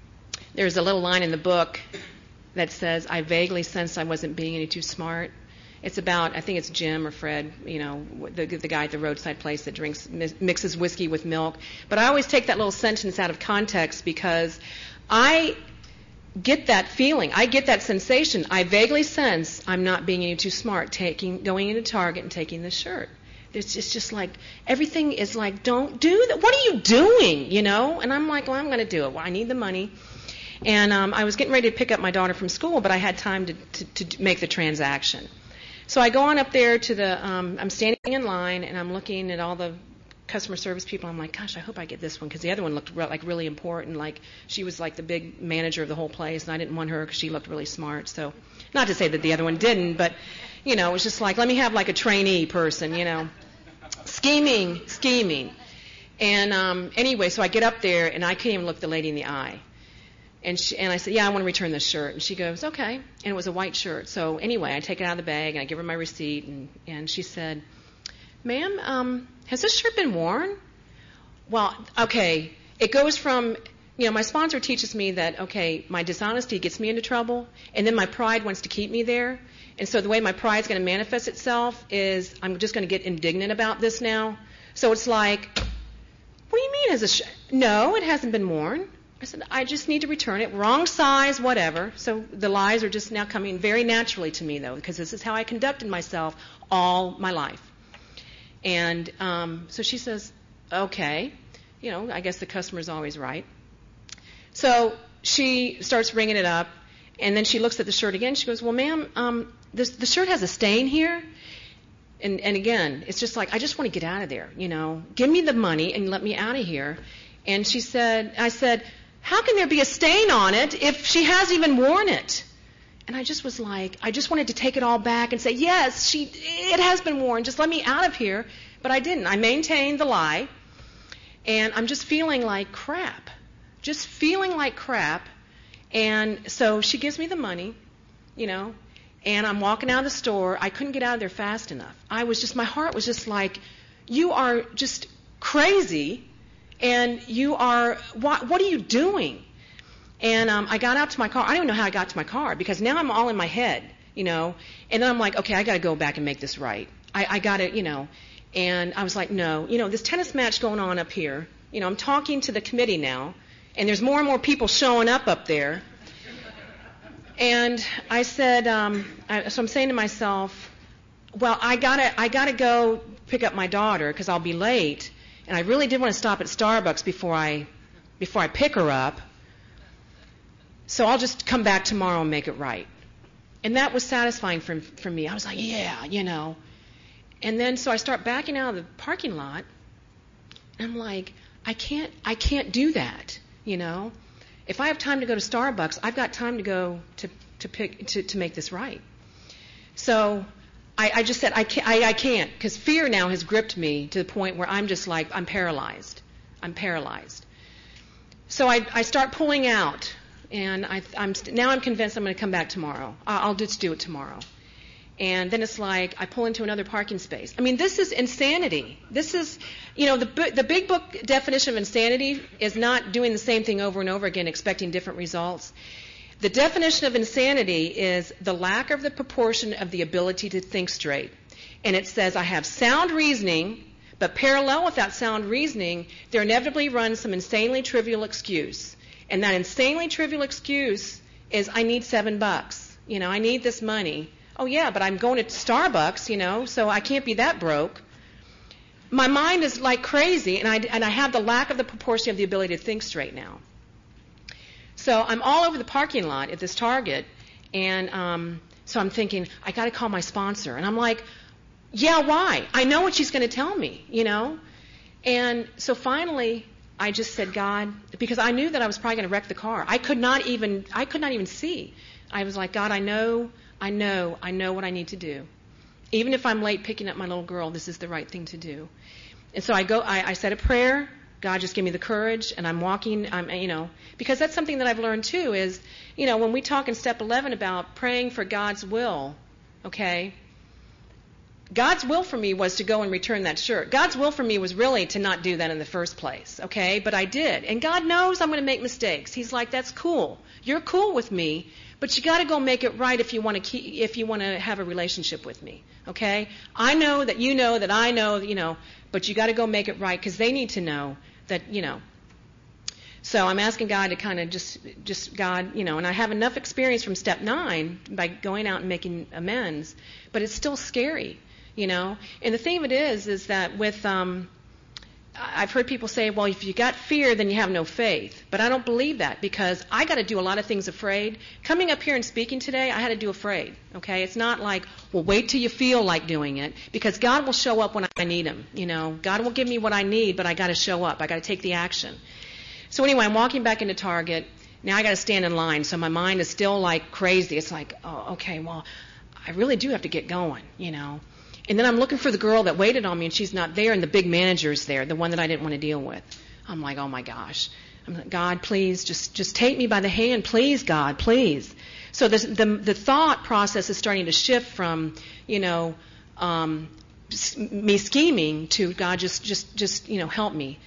there's a little line in the book that says, I vaguely sensed I wasn't being any too smart. It's about, I think it's Jim or Fred, the guy at the roadside place that mixes whiskey with milk. But I always take that little sentence out of context because I get that feeling. I get that sensation. I vaguely sense I'm not being any too smart going into Target and taking this shirt. It's just like everything is like, don't do that. What are you doing? And I'm like, well, I'm going to do it. Well, I need the money. And I was getting ready to pick up my daughter from school, but I had time to make the transaction. So I go on up there to I'm standing in line, and I'm looking at all the customer service people. I'm like, gosh, I hope I get this one, because the other one looked like really important. Like she was like the big manager of the whole place, and I didn't want her because she looked really smart. So not to say that the other one didn't, but, it was just like, let me have like a trainee person, Scheming. And anyway, so I get up there, and I can't even look the lady in the eye. And I said, yeah, I want to return this shirt. And she goes, okay. And it was a white shirt. So anyway, I take it out of the bag, and I give her my receipt. And she said, ma'am, has this shirt been worn? Well, okay, it goes from, my sponsor teaches me that, okay, my dishonesty gets me into trouble, and then my pride wants to keep me there. And so the way my pride is going to manifest itself is I'm just going to get indignant about this now. So it's like, what do you mean? No, it hasn't been worn. I said, I just need to return it. Wrong size, whatever. So the lies are just now coming very naturally to me, though, because this is how I conducted myself all my life. And so she says, okay. I guess the customer's always right. So she starts ringing it up, and then she looks at the shirt again. She goes, well, ma'am, the shirt has a stain here. And again, it's just like, I just want to get out of there, Give me the money and let me out of here. And I said, how can there be a stain on it if she hasn't even worn it? And I just was like, I just wanted to take it all back and say, yes, it has been worn. Just let me out of here. But I didn't. I maintained the lie. And I'm just feeling like crap. And so she gives me the money, and I'm walking out of the store. I couldn't get out of there fast enough. My heart was just like, you are just crazy. And what are you doing? And I got out to my car. I don't even know how I got to my car, because now I'm all in my head, And then I'm like, okay, I got to go back and make this right. I got to, And I was like, no, this tennis match going on up here. I'm talking to the committee now, and there's more and more people showing up there. And I said, so I'm saying to myself, well, I gotta go pick up my daughter because I'll be late. And I really did want to stop at Starbucks before I pick her up. So I'll just come back tomorrow and make it right. And that was satisfying for me. I was like, yeah, And then so I start backing out of the parking lot. And I'm like, I can't do that, If I have time to go to Starbucks, I've got time to go to make this right. So I just said, I can't, because fear now has gripped me to the point where I'm just like, I'm paralyzed. So I start pulling out, and now I'm convinced I'm going to come back tomorrow. I'll just do it tomorrow. And then it's like I pull into another parking space. I mean, this is insanity. This is, the big book definition of insanity is not doing the same thing over and over again, expecting different results. The definition of insanity is the lack of the proportion of the ability to think straight. And it says I have sound reasoning, but parallel with that sound reasoning, there inevitably runs some insanely trivial excuse. And that insanely trivial excuse is I need $7. I need this money. Oh, yeah, but I'm going to Starbucks, so I can't be that broke. My mind is like crazy, and I have the lack of the proportion of the ability to think straight now. So I'm all over the parking lot at this Target, and so I'm thinking, I got to call my sponsor. And I'm like, yeah, why? I know what she's going to tell me, And so finally, I just said, God, because I knew that I was probably going to wreck the car. I could not even see. I was like, God, I know what I need to do. Even if I'm late picking up my little girl, this is the right thing to do. And so I said a prayer. God, just give me the courage, and I'm walking, because that's something that I've learned too is, when we talk in step 11 about praying for God's will, okay, God's will for me was to go and return that shirt. God's will for me was really to not do that in the first place, okay, but I did. And God knows I'm going to make mistakes. He's like, that's cool. You're cool with me, but you got to go make it right if you want to have a relationship with me, okay? I know that I know, but you got to go make it right because they need to know that, So I'm asking God to kind of just God, and I have enough experience from step 9 by going out and making amends, but it's still scary, And the thing of it is that with, I've heard people say, well, if you got fear, then you have no faith. But I don't believe that because I got to do a lot of things afraid. Coming up here and speaking today, I had to do afraid, okay? It's not like, well, wait till you feel like doing it because God will show up when I need him, God will give me what I need, but I got to show up. I got to take the action. So anyway, I'm walking back into Target. Now I got to stand in line, so my mind is still like crazy. It's like, oh, okay, well, I really do have to get going, And then I'm looking for the girl that waited on me, and she's not there, and the big manager's there, the one that I didn't want to deal with. I'm like, oh my gosh. I'm like, God, please, just take me by the hand, please, God, please. So the thought process is starting to shift from, me scheming to God, just help me.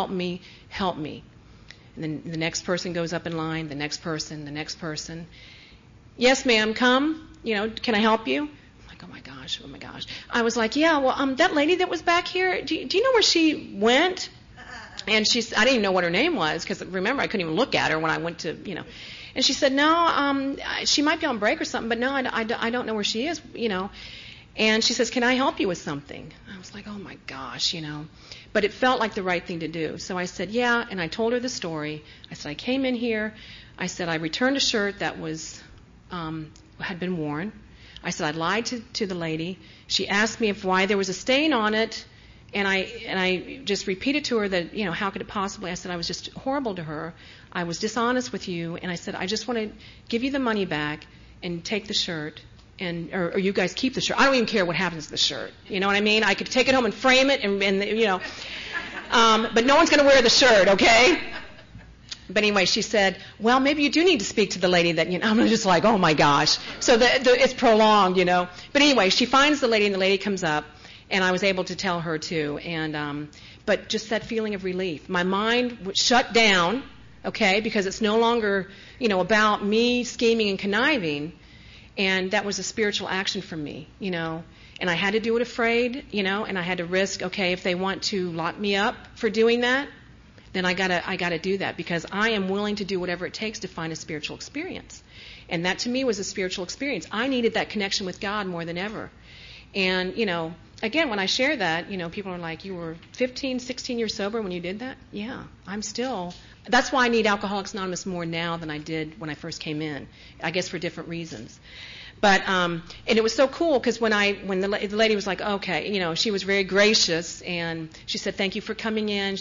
And then the next person goes up in line, the next person. Yes, ma'am, come. Can I help you? Oh my gosh. I was like, yeah, well, that lady that was back here, do you know where she went? And I didn't even know what her name was because remember, I couldn't even look at her when I went to, And she said, no, she might be on break or something, but no, I don't know where she is, And she says, can I help you with something? I was like, oh my gosh, But it felt like the right thing to do. So I said, yeah, and I told her the story. I said, I came in here. I said, I returned a shirt that was had been worn. I said, I lied to the lady. She asked me why there was a stain on it, and I just repeated to her that, how could it possibly? I said, I was just horrible to her. I was dishonest with you, and I said, I just want to give you the money back and take the shirt, or you guys keep the shirt. I don't even care what happens to the shirt. You know what I mean? I could take it home and frame it, and but no one's going to wear the shirt, okay? But anyway, she said, well, maybe you do need to speak to the lady that, I'm just like, oh my gosh. So it's prolonged, But anyway, she finds the lady and the lady comes up and I was able to tell her too. And, but just that feeling of relief. My mind shut down, okay, because it's no longer, about me scheming and conniving. And that was a spiritual action for me, And I had to do it afraid, and I had to risk, okay, if they want to lock me up for doing that, then I gotta do that because I am willing to do whatever it takes to find a spiritual experience. And that to me was a spiritual experience. I needed that connection with God more than ever. And, again, when I share that, people are like, you were 15, 16 years sober when you did that? Yeah, that's why I need Alcoholics Anonymous more now than I did when I first came in, I guess for different reasons. But and it was so cool because when the lady was like, okay, she was very gracious and she said, thank you for coming in,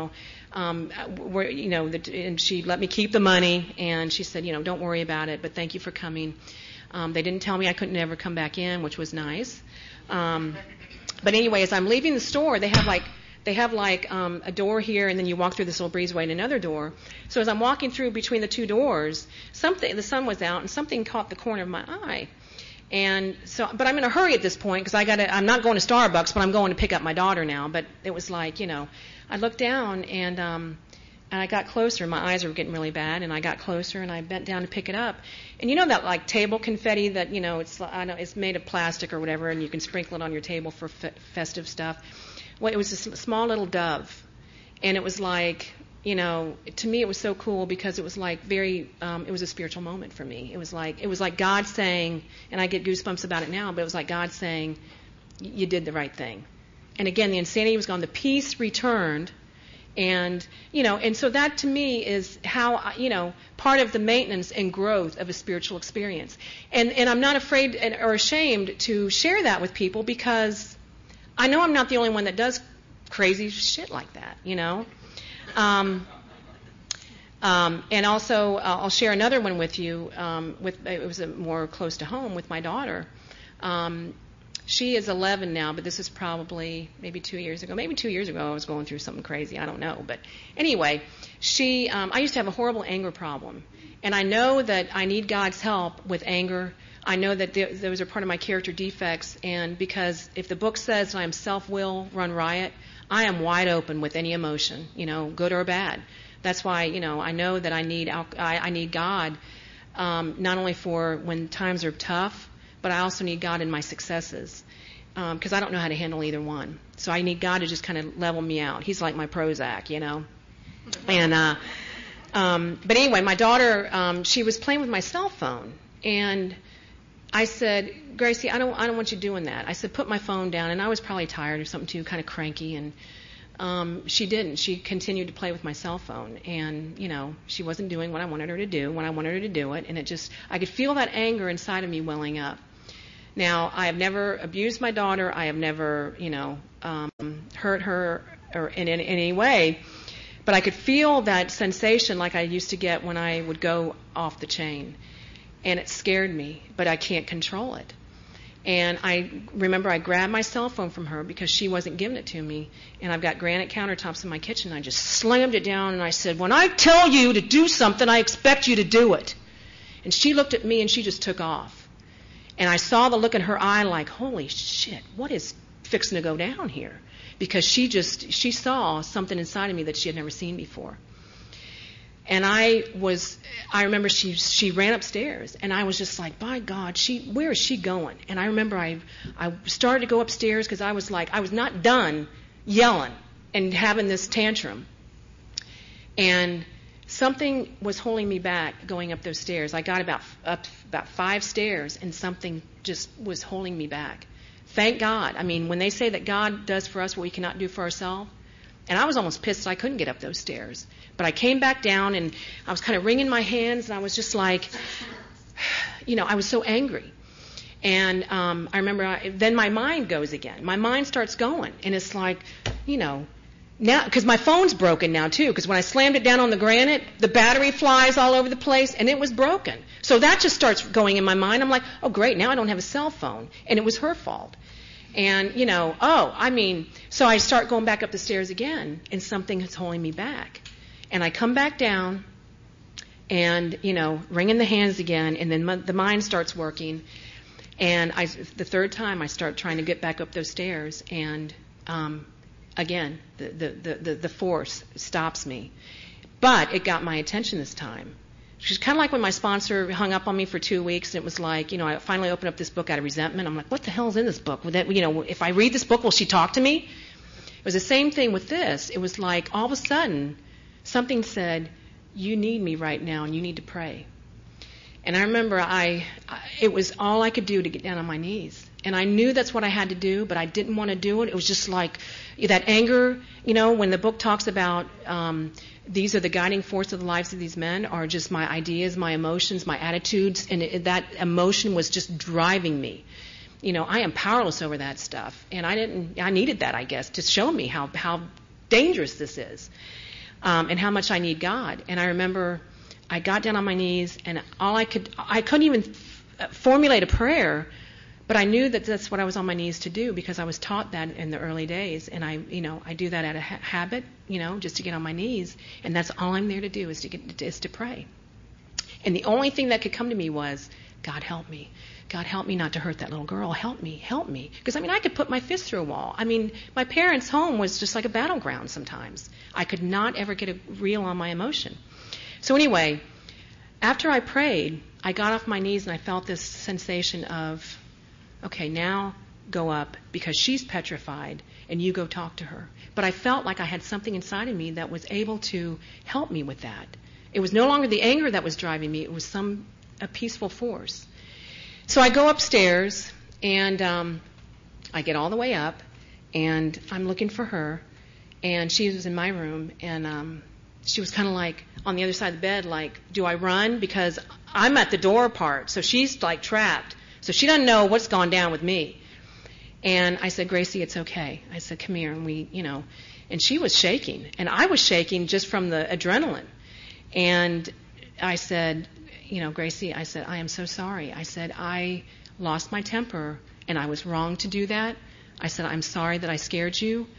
and she let me keep the money and she said, don't worry about it, but thank you for coming. They didn't tell me I couldn't ever come back in, which was nice. But anyway, as I'm leaving the store, they have a door here, and then you walk through this little breezeway and another door. So as I'm walking through between the two doors, the sun was out, and something caught the corner of my eye. And so, but I'm in a hurry at this point because I'm not going to Starbucks, but I'm going to pick up my daughter now. But it was like, I looked down and I got closer. My eyes were getting really bad, and I got closer and I bent down to pick it up. And that like table confetti that it's made of plastic or whatever, and you can sprinkle it on your table for festive stuff. Well, it was a small little dove, and it was like, to me it was so cool because it was like it was a spiritual moment for me. It was like God saying, and I get goosebumps about it now, but it was like God saying, you did the right thing. And again, the insanity was gone, the peace returned, and so that to me is how, part of the maintenance and growth of a spiritual experience. And I'm not afraid or ashamed to share that with people because I know I'm not the only one that does crazy shit like that, And also, I'll share another one with you. It was more close to home with my daughter. She is 11 now, but this is probably maybe 2 years ago. Maybe 2 years ago I was going through something crazy. I don't know. But anyway, I used to have a horrible anger problem. And I know that I need God's help with anger. I know that those are part of my character defects. And because if the book says I am self-will, run riot, I am wide open with any emotion, good or bad. That's why, I know that I need God not only for when times are tough, but I also need God in my successes, because I don't know how to handle either one. So I need God to just kind of level me out. He's like my Prozac, you know. And but anyway, my daughter, she was playing with my cell phone, and I said, Gracie, I don't want you doing that. I said, put my phone down, and I was probably tired or something too, kind of cranky, and she didn't. She continued to play with my cell phone, and, you know, she wasn't doing what I wanted her to do when I wanted her to do it, and I could feel that anger inside of me welling up. Now, I have never abused my daughter. I have never, you know, hurt her or in any way, but I could feel that sensation like I used to get when I would go off the chain, and it scared me, but I can't control it. And I remember I grabbed my cell phone from her because she wasn't giving it to me. And I've got granite countertops in my kitchen. I just slammed it down and I said, when I tell you to do something, I expect you to do it. And she looked at me and she just took off. And I saw the look in her eye like, holy shit, what is fixing to go down here? Because she saw something inside of me that she had never seen before. And I remember she ran upstairs, and I was just like, by God, where is she going? And I remember I started to go upstairs because I was not done yelling and having this tantrum. And something was holding me back going up those stairs. I got about 5 stairs, and something just was holding me back. Thank God. I mean, when they say that God does for us what we cannot do for ourselves, and I was almost pissed that I couldn't get up those stairs. But I came back down, and I was kind of wringing my hands, and I was just like, you know, I was so angry. And I remember then my mind goes again. My mind starts going, and it's like, you know, now, because my phone's broken now, too, because when I slammed it down on the granite, the battery flies all over the place, and it was broken. So that just starts going in my mind. I'm like, oh, great, now I don't have a cell phone. And it was her fault. And, you know, so I start going back up the stairs again, and something is holding me back. And I come back down and, you know, wringing the hands again, and then the mind starts working. And the third time I start trying to get back up those stairs, and again, the force stops me. But it got my attention this time. It's kind of like when my sponsor hung up on me for 2 weeks, and it was like, you know, I finally opened up this book out of resentment. I'm like, what the hell is in this book? You know, if I read this book, will she talk to me? It was the same thing with this. It was like all of a sudden something said, you need me right now, and you need to pray. And I remember it was all I could do to get down on my knees. And I knew that's what I had to do, but I didn't want to do it. It was just like that anger, you know, when the book talks about these are the guiding force of the lives of these men, are just my ideas, my emotions, my attitudes, and that emotion was just driving me. You know, I am powerless over that stuff. And I needed that, I guess, to show me how dangerous this is, and how much I need God. And I remember I got down on my knees, and I couldn't even formulate a prayer, but I knew that that's what I was on my knees to do because I was taught that in the early days, and I do that out of habit, you know, just to get on my knees, and that's all I'm there to do is to pray. And the only thing that could come to me was, God help me. God help me not to hurt that little girl. Help me. Because, I could put my fist through a wall. My parents' home was just like a battleground sometimes. I could not ever get a reel on my emotion. So anyway, after I prayed, I got off my knees and I felt this sensation of, okay, now go up because she's petrified and you go talk to her. But I felt like I had something inside of me that was able to help me with that. It was no longer the anger that was driving me. It was a peaceful force. So I go upstairs and I get all the way up and I'm looking for her, and she was in my room, and she was kind of like on the other side of the bed, like, do I run? Because I'm at the door part, so she's like trapped. So she doesn't know what's gone down with me. And I said, Gracie, it's okay. I said, come here. And and she was shaking. And I was shaking just from the adrenaline. And I said, Gracie, I said, I am so sorry. I said, I lost my temper and I was wrong to do that. I said, I'm sorry that I scared you,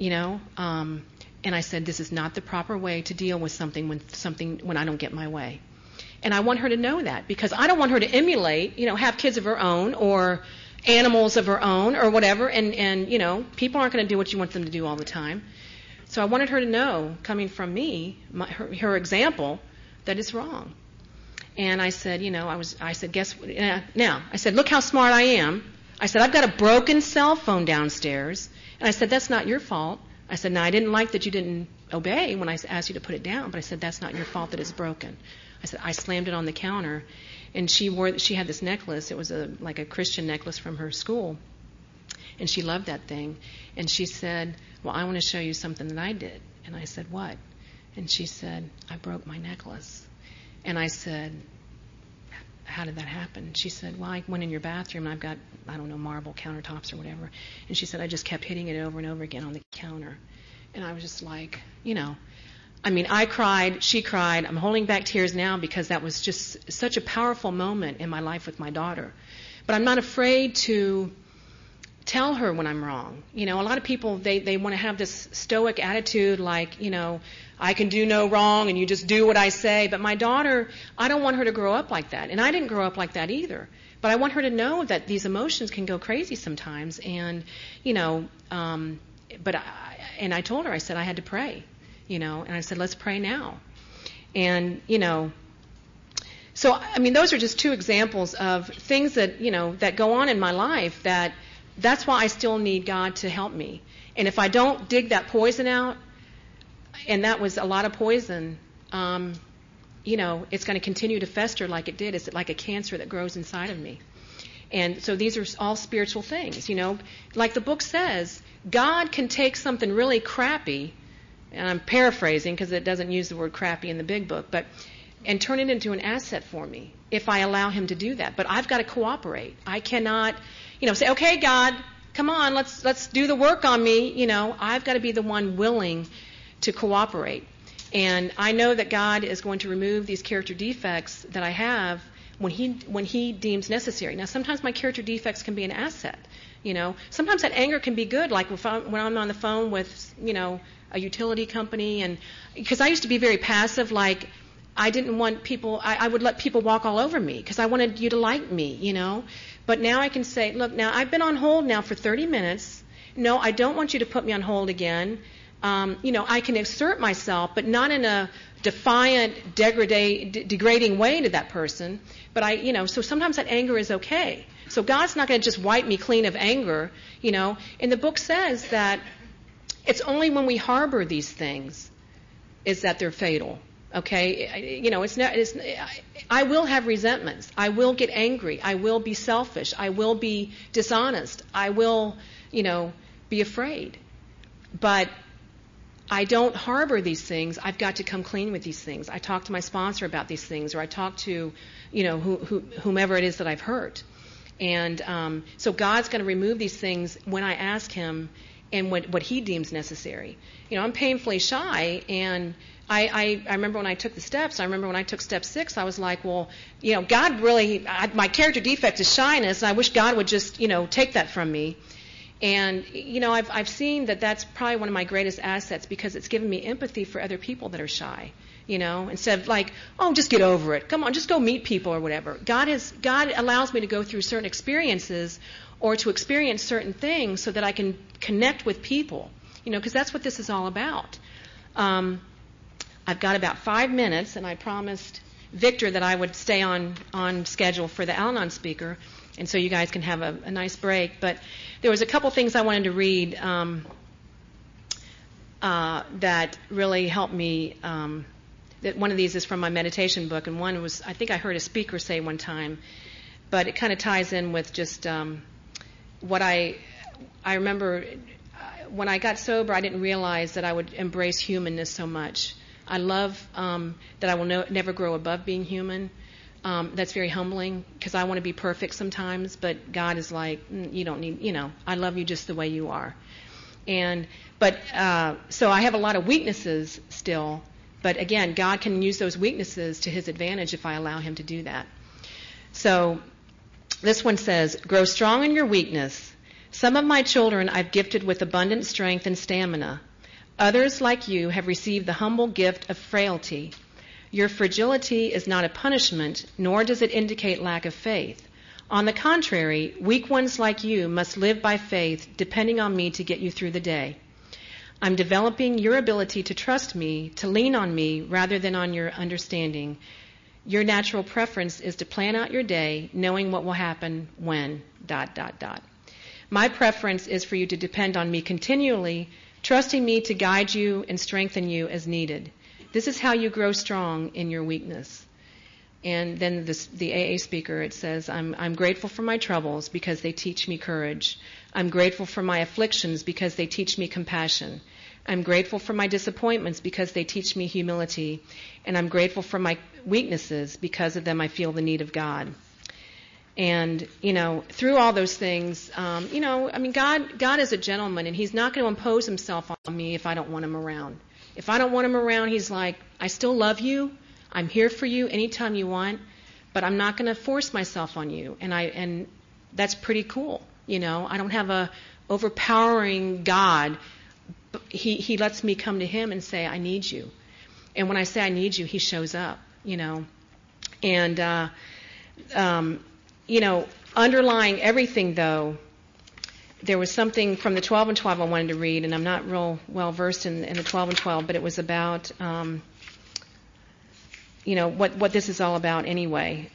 and I said, this is not the proper way to deal with something when I don't get my way. And I want her to know that because I don't want her to emulate, have kids of her own or animals of her own or whatever. And people aren't going to do what you want them to do all the time. So I wanted her to know, coming from me, her example, that it's wrong. And I said, I said, guess what? Now, I said, look how smart I am. I said, I've got a broken cell phone downstairs. And I said, that's not your fault. I said, now, I didn't like that you didn't obey when I asked you to put it down, but I said, that's not your fault that it's broken. I said, I slammed it on the counter, and she had this necklace. It was like a Christian necklace from her school, and she loved that thing. And she said, well, I want to show you something that I did. And I said, what? And she said, I broke my necklace. And I said, how did that happen? She said, well, I went in your bathroom and I've got, marble countertops or whatever. And she said, I just kept hitting it over and over again on the counter. And I was just like, I cried, she cried. I'm holding back tears now because that was just such a powerful moment in my life with my daughter. But I'm not afraid to tell her when I'm wrong. A lot of people, they want to have this stoic attitude like, I can do no wrong and you just do what I say. But my daughter, I don't want her to grow up like that. And I didn't grow up like that either. But I want her to know that these emotions can go crazy sometimes. And, and I told her, I said, I had to pray, and I said, let's pray now. And, so, those are just two examples of things that, that go on in my life that's why I still need God to help me. And if I don't dig that poison out, and that was a lot of poison, it's going to continue to fester like it did. It's like a cancer that grows inside of me. And so these are all spiritual things, Like the book says, God can take something really crappy, and I'm paraphrasing because it doesn't use the word crappy in the big book, and turn it into an asset for me if I allow him to do that. But I've got to cooperate. I cannot, say, okay, God, come on, let's do the work on me. I've got to be the one willing to cooperate. And I know that God is going to remove these character defects that I have when he deems necessary. Now, sometimes my character defects can be an asset. Sometimes that anger can be good, like when I'm on the phone with, a utility company, and because I used to be very passive, like I didn't want people, I would let people walk all over me because I wanted you to like me, But now I can say, look, now I've been on hold now for 30 minutes. No, I don't want you to put me on hold again. I can exert myself, but not in a defiant, degrading way to that person. But so sometimes that anger is okay. So God's not going to just wipe me clean of anger, And the book says that it's only when we harbor these things is that they're fatal. Okay, I will have resentments. I will get angry. I will be selfish. I will be dishonest. I will, be afraid. But I don't harbor these things. I've got to come clean with these things. I talk to my sponsor about these things, or I talk to, whomever it is that I've hurt. And so God's going to remove these things when I ask him and what he deems necessary. I'm painfully shy, and I remember when I took the steps, I remember when I took step 6, I was like, well, God really, my character defect is shyness, and I wish God would just, take that from me. And, I've seen that that's probably one of my greatest assets because it's given me empathy for other people that are shy, instead of like, oh, just get over it. Come on, just go meet people or whatever. God allows me to go through certain experiences or to experience certain things so that I can connect with people, because that's what this is all about. I've got about 5 minutes, and I promised Victor that I would stay on schedule for the Al-Anon speaker, and so you guys can have a nice break. But there was a couple things I wanted to read that really helped me. That one of these is from my meditation book, and one was, I think I heard a speaker say one time, but it kind of ties in with just what I remember. When I got sober, I didn't realize that I would embrace humanness so much. I love that I will never grow above being human. That's very humbling because I want to be perfect sometimes, but God is like, you don't need, I love you just the way you are. But so I have a lot of weaknesses still, but again, God can use those weaknesses to his advantage if I allow him to do that. So this one says, grow strong in your weakness. Some of my children I've gifted with abundant strength and stamina. Others, like you, have received the humble gift of frailty. Your fragility is not a punishment, nor does it indicate lack of faith. On the contrary, weak ones like you must live by faith, depending on me to get you through the day. I'm developing your ability to trust me, to lean on me, rather than on your understanding. Your natural preference is to plan out your day, knowing what will happen when, ... My preference is for you to depend on me continually, trusting me to guide you and strengthen you as needed. This is how you grow strong in your weakness. And then the AA speaker, it says, I'm grateful for my troubles because they teach me courage. I'm grateful for my afflictions because they teach me compassion. I'm grateful for my disappointments because they teach me humility. And I'm grateful for my weaknesses because of them I feel the need of God. And, through all those things, God is a gentleman, and he's not going to impose himself on me if I don't want him around. If I don't want him around, he's like, I still love you. I'm here for you anytime you want, but I'm not going to force myself on you. And that's pretty cool. I don't have a overpowering God. He lets me come to him and say, I need you. And when I say I need you, he shows up, And, underlying everything, though, there was something from the 12 and 12 I wanted to read, and I'm not real well versed in the 12 and 12, but it was about, what this is all about anyway.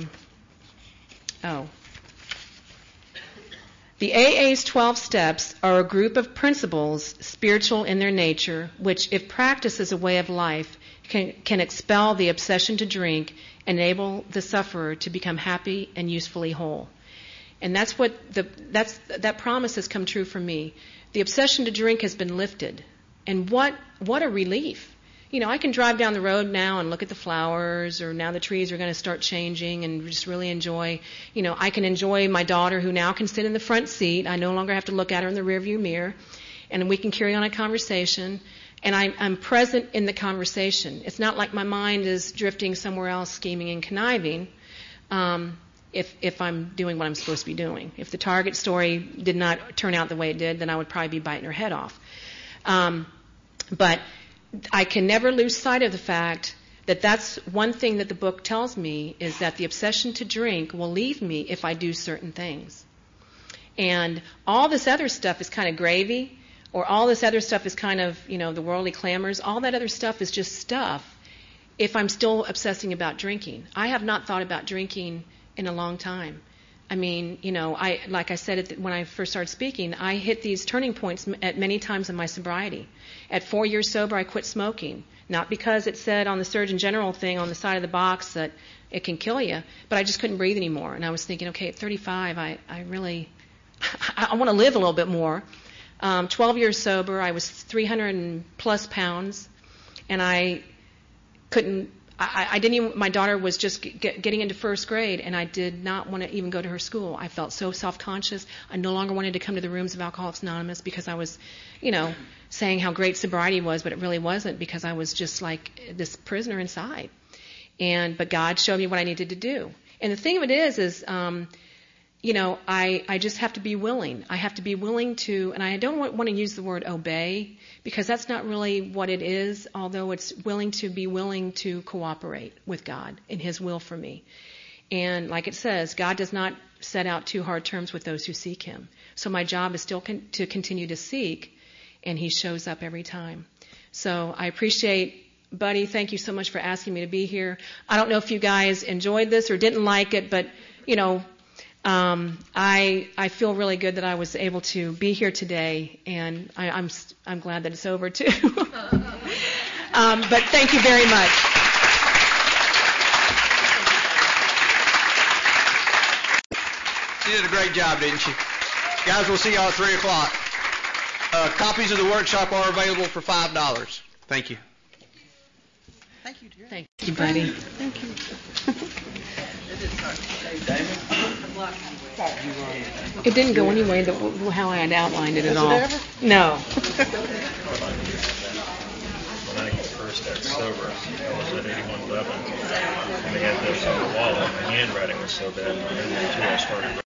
The AA's 12 steps are a group of principles, spiritual in their nature, which, if practiced as a way of life, can expel the obsession to drink, enable the sufferer to become happy and usefully whole. And that's that promise has come true for me. The obsession to drink has been lifted. And what a relief. I can drive down the road now and look at the flowers, or now the trees are going to start changing, and just really enjoy. I can enjoy my daughter, who now can sit in the front seat. I no longer have to look at her in the rearview mirror, and we can carry on a conversation. And I'm present in the conversation. It's not like my mind is drifting somewhere else, scheming and conniving. If I'm doing what I'm supposed to be doing. If the Target story did not turn out the way it did, then I would probably be biting her head off. But I can never lose sight of the fact that that's one thing that the book tells me, is that the obsession to drink will leave me if I do certain things. And all this other stuff is kind of gravy, or all this other stuff is kind of, the worldly clamors. All that other stuff is just stuff if I'm still obsessing about drinking. I have not thought about drinking in a long time. I mean, like I said when I first started speaking, I hit these turning points at many times in my sobriety. At 4 years sober, I quit smoking. Not because it said on the Surgeon General thing on the side of the box that it can kill you, but I just couldn't breathe anymore. And I was thinking, okay, at 35, I really, I want to live a little bit more. 12 years sober, I was 300 and plus pounds, and I couldn't, I didn't even, my daughter was just getting into first grade, and I did not want to even go to her school. I felt so self-conscious. I no longer wanted to come to the rooms of Alcoholics Anonymous because I was, saying how great sobriety was, but it really wasn't, because I was just like this prisoner inside. But God showed me what I needed to do. And the thing of it is, I just have to be willing. I have to be willing to, and I don't want to use the word obey, because that's not really what it is, although it's willing to cooperate with God in His will for me. And like it says, God does not set out too hard terms with those who seek Him. So my job is still to continue to seek, and He shows up every time. So I appreciate, Buddy, thank you so much for asking me to be here. I don't know if you guys enjoyed this or didn't like it, but, I feel really good that I was able to be here today, and I'm glad that it's over too. But thank you very much. She did a great job, didn't she? Guys, we'll see y'all at 3 o'clock. Copies of the workshop are available for $5. Thank you. Thank you, dear. Thank you, buddy. Thank you. It didn't go anyway how I had outlined it at all. Does it ever? No. When I first got sober, I was at 8111, and they had those on the wall, and the handwriting was so bad, and I started